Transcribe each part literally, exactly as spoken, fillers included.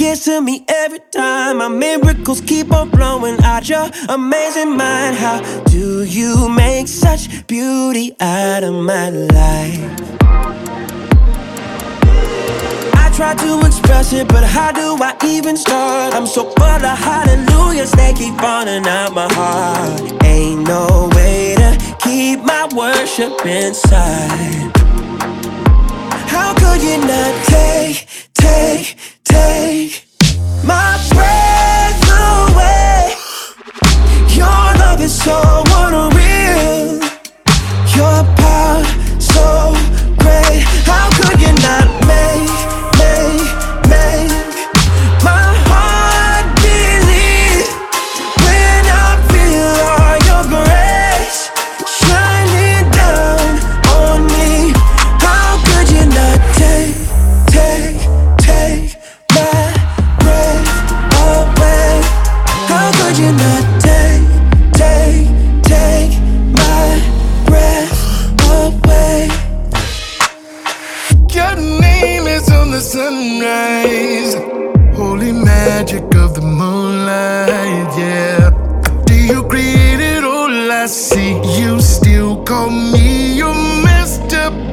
gets to me every time. My miracles keep on flowing out your amazing mind. How do you make such beauty out of my life? I try to express it, but how do I even start? I'm so full of hallelujahs, they keep falling out my heart. Ain't no way to keep my worship inside. How could you not take, take, take my breath away? Your love is so unreal. Your power so great. How could you not make, make, make my heart believe when I feel all your grace shining down on me? How could you not take, take, take my breath away? How could you not take, take, take my breath away? Your name is on the sunrise, holy magic of the moonlight, yeah. After you created all I see, you still call me your masterpiece.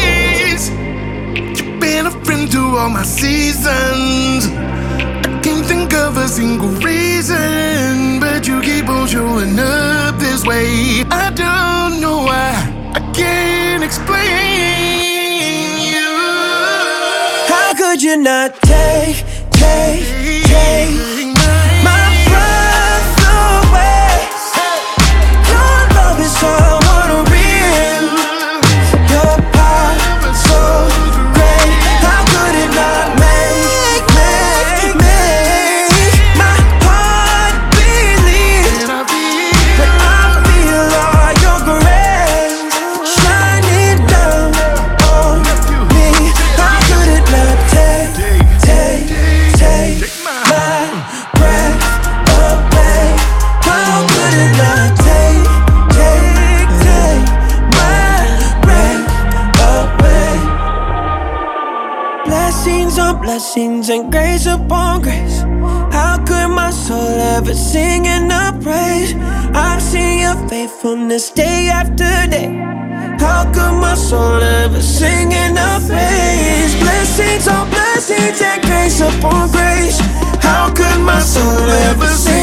You've been a friend to all my seasons. I can't think of a single reason, but you keep on showing up this way. I don't know why, I can't explain you. How could you not take, take, take my breath away? Your love is so unreal. Your power so great. How could it not make, make, make my heart believe when I feel all your grace shining down on me? How could it not take, take, take my breath away? How could it not take, take, take my breath away? Blessings on blessings and grace upon grace. How could my soul ever sing enough praise? I've seen your faithfulness day after day. How could my soul ever sing enough praise? Blessings on blessings and grace upon grace. How could my soul ever sing